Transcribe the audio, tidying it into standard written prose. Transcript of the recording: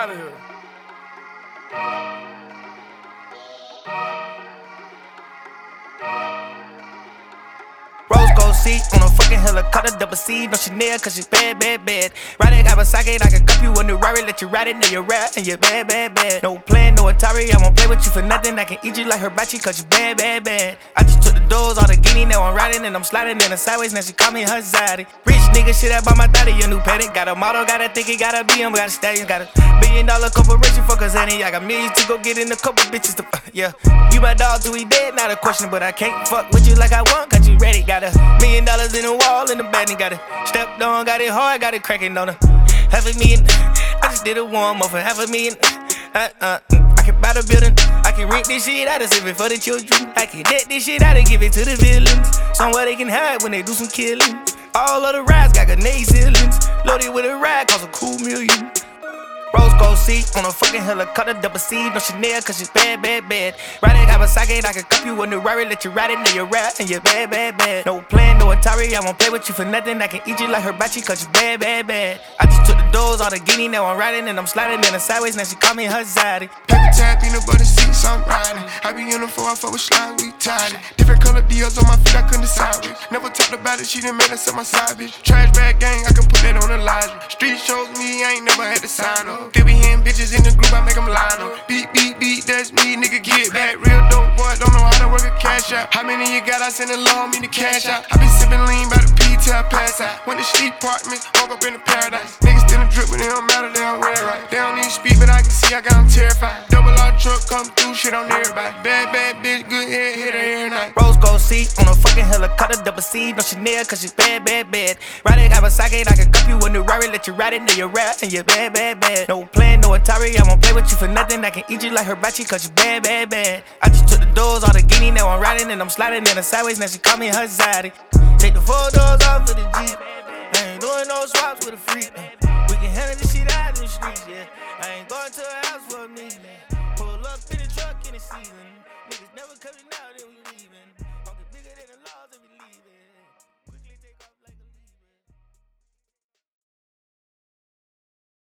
out of here. Rose gold seat on a fucking helicopter, double C, no Chanel, cause she's bad, bad, bad. Ride it, Kawasaki, I can cup you a new Rari, let you ride it, now you're rap, and you're bad, bad, bad. No plan, no Atari, I won't play with you for nothing, I can eat you like hibachi, cause you bad, bad, bad. I just took the doors, all the guinea, now I'm riding, and I'm sliding in the sideways, now she call me her zaddy. Rich nigga, shit, I bought my daddy a new paddock, got a model, got a thinking, got a BM, got a stallion, got a $1 billion corporation, fuck us, Annie. I got millions to go get in a couple bitches to yeah. You my dog till we dead, not a question, but I can't fuck with you like I want, cause you ready, got $1 million in the wall, in the bed, and got it stepped on, got it hard, got it cracking on her. $500,000, I just did a warm up for $500,000. I can buy the building, I can rent this shit out and save it for the children. I can debt this shit out and give it to the villains, somewhere they can hide when they do some killing. All of the rides got grenade ceilings, loaded with a ride, cost a cool million. Rose gold seat on a fucking helicopter, double C, no Chanel, cause she's bad, bad, bad. Ride it, Kawasaki, I can cup you a new Rari, let you ride it, now you're rap, and you're bad, bad, bad. No plan, no Atari, I won't play with you for nothing, I can eat you like hibachi, cause you bad, bad, bad. I just took the doors, all the guinea, now I'm riding, and I'm sliding in the sideways, now she call me her zaddy. Paper tag, peanut butter seats, I'm riding. I be in the 4, I fuck with slime, we tied it. Different color deals on my feet, I couldn't decide with. Never talked about it, she done made us up my side, bitch. Trash bag gang, I can put that on the line. Street shows me, I ain't never had to sign up. They be hitting bitches in the group, I make them line up. Beat, beat, beat, that's me, nigga, get back. Real dope boy, don't know how to work a cash out. How many you got? I send a low, me to cash out. I been sipping lean by the P till I pass out. Went to street apartments, woke up in the paradise. Niggas still drip, but they don't matter, they don't wear it right. They don't need to speak, but I can see I got them terrified. Double R truck, come through, shit on everybody. Bad, bad bitch, good head, hit her every night. Rose gold seat on a fucking helicopter, double C, no Chanel, cause she's bad, bad, bad. Ride it, Kawasaki, I can cup you a new Rari, let you ride it, now you're rap, and you're bad, bad, bad. No plan, no Atari, I won't play with you for nothing, I can eat you like hibachi, cause you bad, bad, bad. I just took the doors, all the guinea, now I'm riding, and I'm sliding in the sideways, now she call me her zaddy. Take the 4 doors off of the Jeep, I ain't doing no swaps with a freak. We can handle this shit out in the streets, yeah. I ain't going to